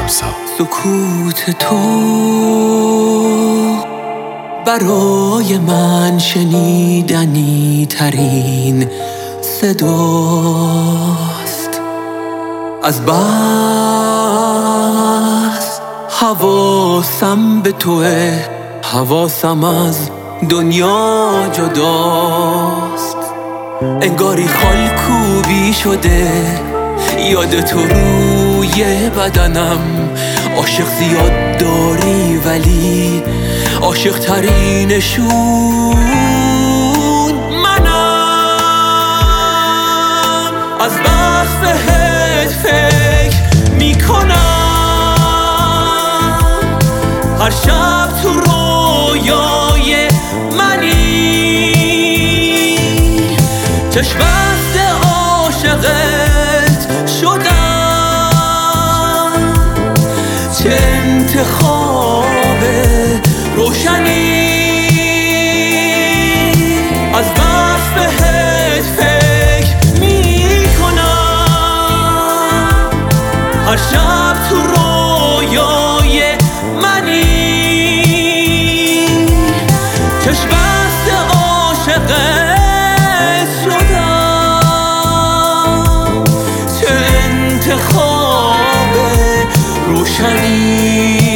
رمسا. سکوت تو برای من شنیدنی ترین صداست. از بس حواسم به توه، حواسم از دنیا جداست. انگاری خالکوبی شده یاد تو روی بدنم. عاشق زیاد داری ولی عاشق ترینشون منم. از بس بهت فکر میکنم، هر شب تو رویای منی. چشم بسته عاشقت شدم، چه انتخاب روشنی. از بس بهت فکر میکنم، هر شب تو رویای منی. چشم بسته عاشقت شدم، چه انتخاب روشنی.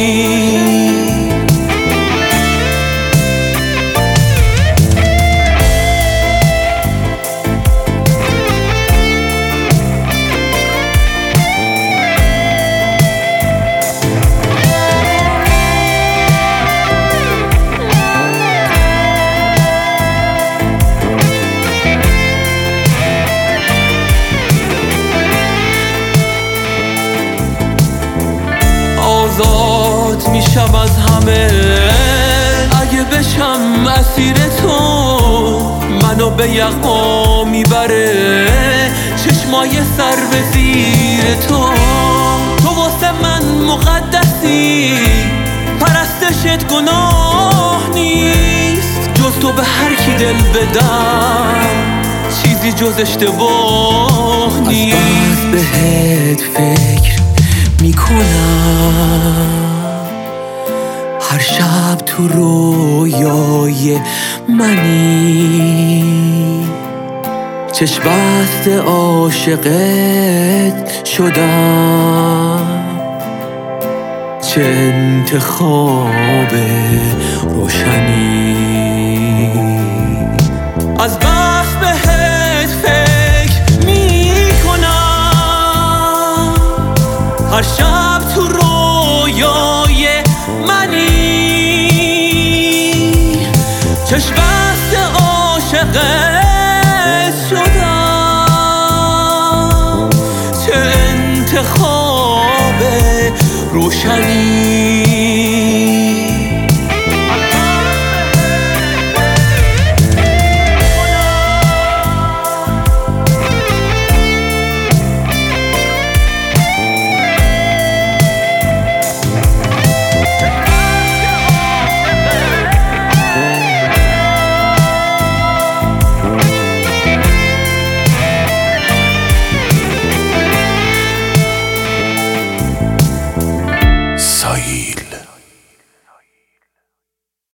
آزاد میشم از همه اگه بشم اسیر تو. منو به یغما میبره چشمای سر به زیر تو. تو واسه من مقدسی، پرستشت گناه نیست. جز تو به هر کی دل بدم چیزی جز اشتباه نیست. از بس بهت فکر میکنم، هر شب تو رویای منی. چشم بسته عاشقت شدم، چه انتخاب روشنی. از بس بهت فکر میکنم، هر شب تو رویای منی. چشم بسته عاشقت شدم، چه انتخاب روشنی. سایل.